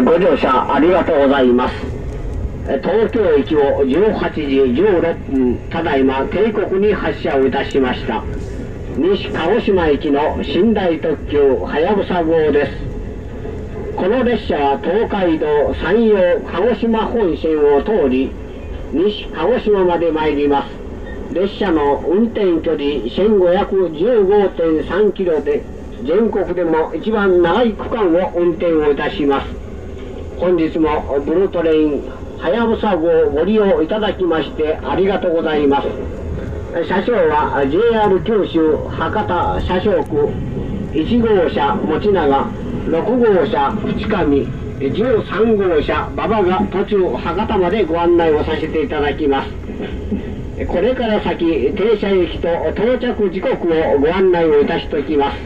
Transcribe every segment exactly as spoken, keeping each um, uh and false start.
ご乗車ありがとうございます。東京駅をじゅうはちじじゅうろっぷん、ただいま帝国に発車をいたしました。西鹿児島駅の寝台特急はやぶさ号です。この列車は東海道山陽鹿児島本線を通り、西鹿児島まで参ります。列車の運転距離せんごひゃくじゅうごてんさんキロで、全国でも一番長い区間を運転をいたします。本日もブルートレインはやぶさ号をご利用いただきましてありがとうございます。車掌は ジェイアール 九州博多車掌区いち号車持永、ろく号車淵上、じゅうさん号車馬場が途中博多までご案内をさせていただきます。これから先停車駅と到着時刻をご案内をいたしておきます。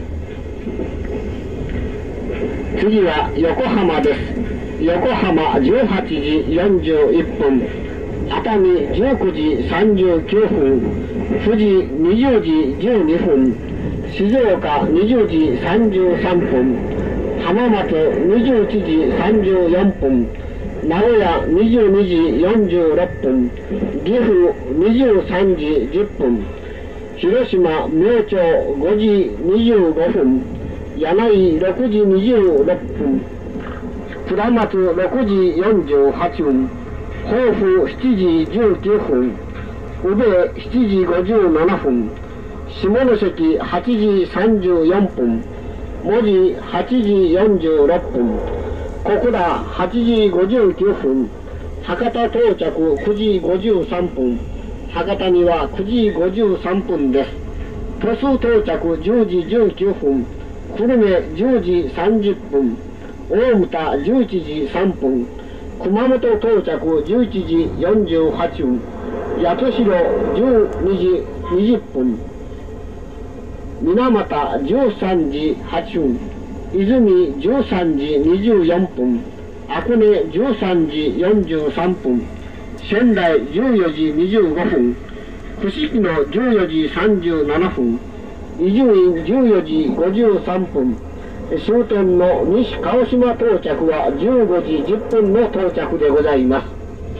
次は横浜です。横浜じゅうはちじよんじゅういっぷん、熱海じゅうくじさんじゅうきゅうふん、富士にじゅうじじゅうにふん、静岡にじゅうじさんじゅうさんぷん、浜松にじゅういちじさんじゅうよんぷん、名古屋にじゅうにじよんじゅうろっぷん、岐阜にじゅうさんじじゅっぷん、広島明朝ごじにじゅうごふん、柳井ろくじにじゅうろっぷん、倉松ろくじよんじゅうはちふん、甲府しちじじゅうきゅうふん、宇部しちじごじゅうななふん、下関はちじさんじゅうよんぷん、門司はちじよんじゅうろっぷん、小倉はちじごじゅうきゅうふん、博多到着くじごじゅうさんぷん、博多にはくじごじゅうさんぷんです。鳥栖到着じゅうじじゅうきゅうふん、久留米じゅうじさんじゅっぷん、大牟田じゅういちじさんぷん、熊本到着じゅういちじよんじゅうはちふん、八代じゅうにじにじゅっぷん、水俣じゅうさんじはちふん、泉じゅうさんじにじゅうよんぷん、阿久根じゅうさんじよんじゅうさんぷん、仙台じゅうよじにじゅうごふん、串木野じゅうよじさんじゅうななふん、伊集院じゅうよじごじゅうさんぷん、終点の西鹿児島到着はじゅうごじじゅっぷんの到着でございます。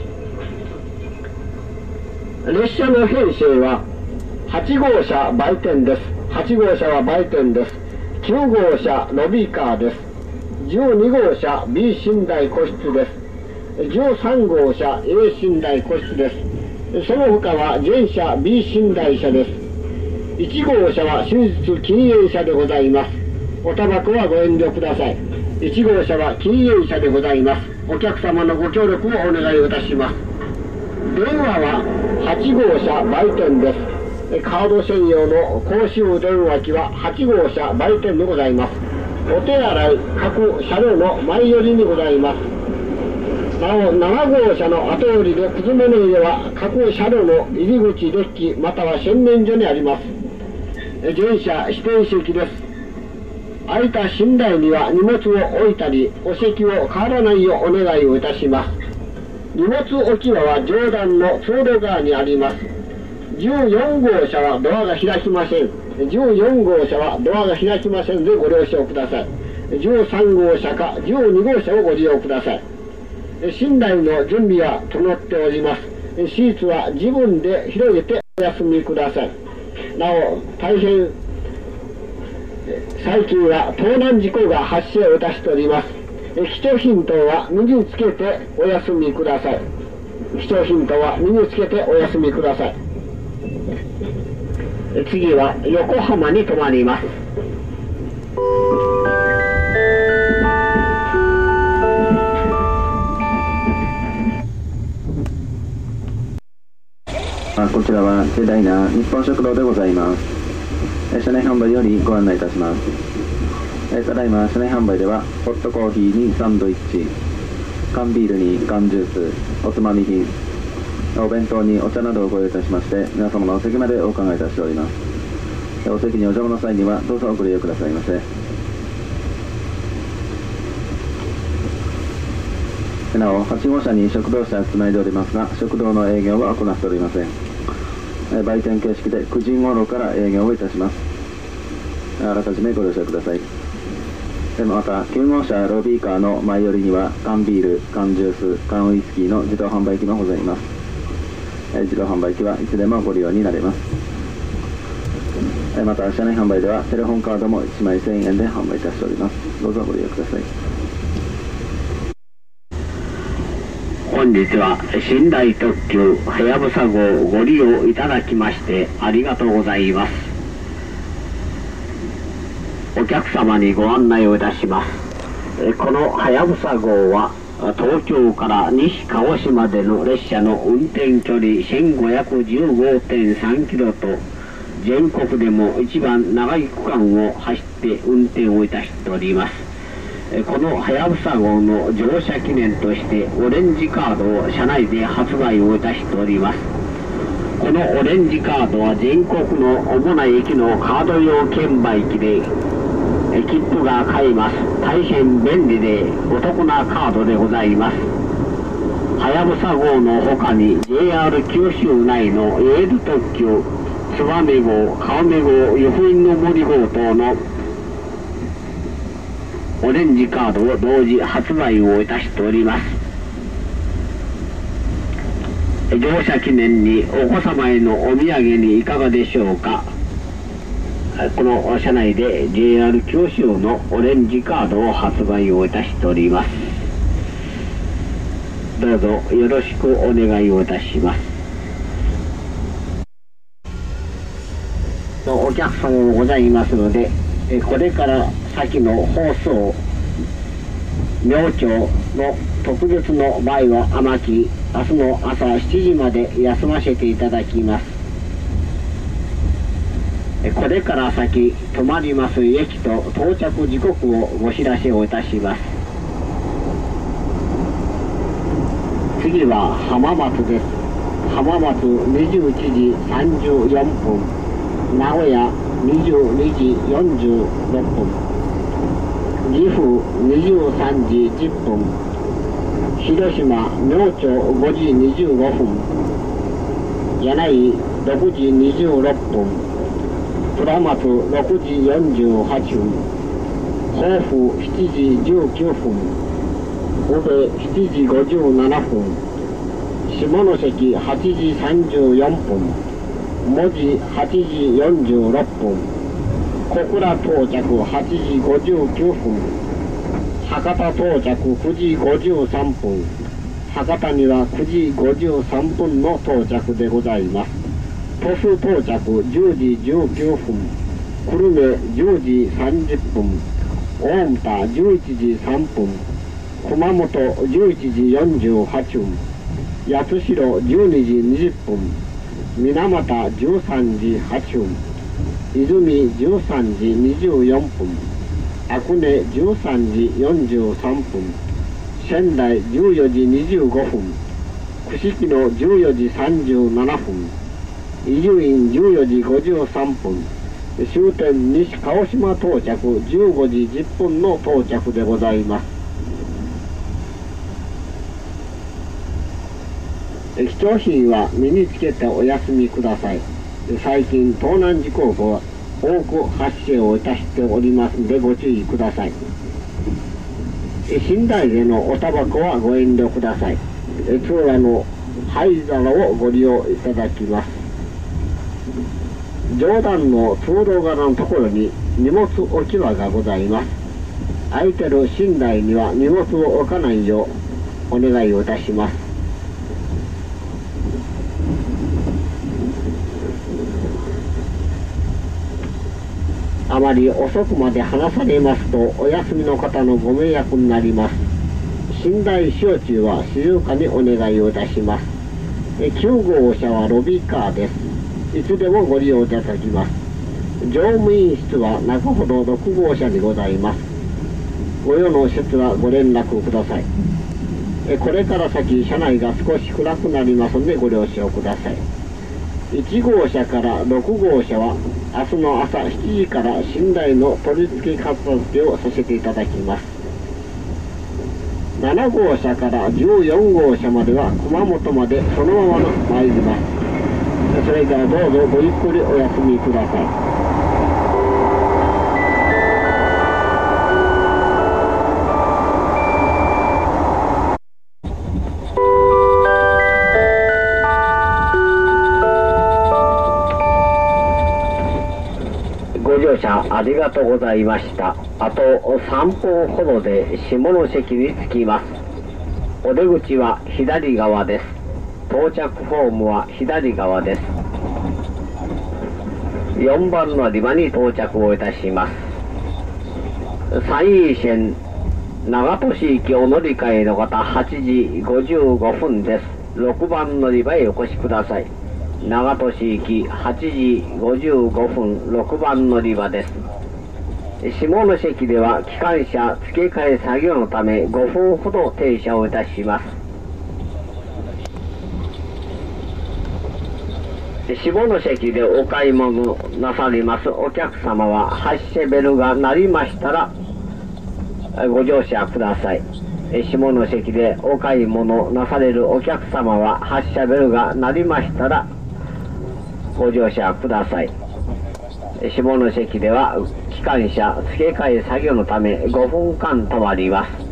列車の編成ははち号車売店です。はち号車は売店です。きゅう号車ロビーカーです。じゅうに号車 B 寝台個室です。じゅうさん号車 A 寝台個室です。その他は全車 B 寝台車です。いち号車は手術禁煙車でございます。おタバコはご遠慮ください。いち号車は禁煙車でございます。お客様のご協力をお願いいたします。電話ははち号車売店です。カード専用の公衆電話機ははち号車売店でございます。お手洗い各車両の前寄りにございます。なおなな号車の後寄りでくずめの家は各車両の入り口デッキまたは洗面所にあります。全車指定席です。空いた寝台には荷物を置いたりお席を変わらないようお願いをいたします。荷物置き場は上段の通路側にあります。じゅうよん号車はドアが開きません。じゅうよん号車はドアが開きませんでご了承ください。じゅうさん号車かじゅうに号車をご利用ください。寝台の準備は整っております。シーツは自分で広げてお休みください。なお大変最近は盗難事故が発生をいたしております。貴重品等は身につけてお休みください。貴重品等は身につけてお休みください。次は横浜に停まります。 こちらは盛大な日本食堂でございます。車内販売よりご案内いたします。ただいま車内販売ではホットコーヒーにサンドイッチ、缶ビールに缶ジュース、おつまみ品、お弁当にお茶などをご用意いたしまして、皆様のお席までお伺いいたしております。お席にお邪魔の際にはどうぞおご利用くださいませ。なおはち号車に食堂車がつないでおりますが、食堂の営業は行っておりません。売店形式でくじ頃から営業をいたします。あらかじめご了承ください。 でまたきゅう号車ロビーカーの前寄りには缶ビール、缶ジュース、缶ウイスキーの自動販売機もございます。え自動販売機はいつでもご利用になれます。えまた車内販売ではテレホンカードもいちまいせんえんで販売いたしております。どうぞご利用ください。 本日は寝台特急はやぶさ号をご利用いただきましてありがとうございます。お客様にご案内をいたします。このはやぶさ号は東京から西鹿児島での列車の運転距離 せんごひゃくじゅうごてんさんキロと全国でも一番長い区間を走って運転をいたしております。このはやぶさ号の乗車記念としてオレンジカードを車内で発売をいたしております。このオレンジカードは全国の主な駅のカード用券売機で切符が買えます。大変便利でお得なカードでございます。はやぶさ号の他に ジェイアール 九州内のエール特急つばめ号、川目号、湯布院の森号等のオレンジカードを同時発売をいたしております。乗車記念にお子様へのお土産にいかがでしょうか。この車内で ジェイアール 九州のオレンジカードを発売をいたしております。どうぞよろしくお願いをいたします。お客様もございますので、これから先の放送明朝の特別の場合は天木明日の朝しちじまで休ませていただきます。これから先止まります駅と到着時刻をご知らせをいたします。次は浜松です。浜松にじゅういちじさんじゅうよんぷん、名古屋にじゅうにじよんじゅうろっぷん、岐阜にじゅうさんじじゅっぷん、広島明朝ごじにじゅうごふん、柳井ろくじにじゅうろっぷん、倉松ろくじよんじゅうはっぷん、甲府しちじじゅうきゅうふん、宇部しちじごじゅうななふん、下関はちじさんじゅうよんぷん、門司はちじよんじゅうろっぷん、小倉到着はちじごじゅうきゅうふん、博多到着くじごじゅうさんぷん、博多にはくじごじゅうさんぷんの到着でございます。鳥栖到着じゅうじじゅうきゅうふん、久留米じゅうじさんじゅっぷん、大牟田じゅういちじさんぷん、熊本じゅういちじよんじゅうはっぷん、八代じゅうにじにじゅっぷん、水俣じゅうさんじはっぷん、泉じゅうさんじにじゅうよんぷん、阿久根じゅうさんじよんじゅうさんぷん、仙台じゅうよじにじゅうごふん、串木野じゅうよじさんじゅうななふん、伊集院じゅうよじごじゅうさんぷん、終点西鹿児島到着じゅうごじじゅっぷんの到着でございます。貴重品は身につけてお休みください。最近盗難事故が多く発生をいたしておりますのでご注意ください。寝台でのおタバコはご遠慮ください。通路の灰皿をご利用いただきます。上段の通路側のところに荷物置き場がございます。空いてる寝台には荷物を置かないようお願いをいたします。あまり遅くまで話されますとお休みの方のご迷惑になります。寝台使用中は静かにお願いをいたします。きゅう号車はロビーカーです。いつでもご利用いただきます。乗務員室は中ほどろく号車にございます。ご用の施設はご連絡ください。これから先車内が少し暗くなりますのでご了承ください。いち号車からろく号車は明日の朝しちじから寝台の取り付け片付けをさせていただきます。なな号車からじゅうよん号車までは熊本までそのまま参ります。それではどうぞごゆっくりお休みください。 はありがとうございました。あとさんぷんほどで下関に着きます。お出口は左側です。到着ホームは左側です。よんばん乗り場に到着をいたします。山陰線長門市行きお乗り換えの方はちじごじゅうごふんです。ろくばん乗り場へお越しください。長門市行きはちじごじゅうごふんろくばん乗り場です。下関では機関車付け替え作業のためごふんほど停車をいたします。下関でお買い物なさりますお客様は発車ベルが鳴りましたらご乗車ください。下関でお買い物なされるお客様は発車ベルが鳴りましたらご乗車ください。下関では機関車付け替え作業のためごふんかん止まります。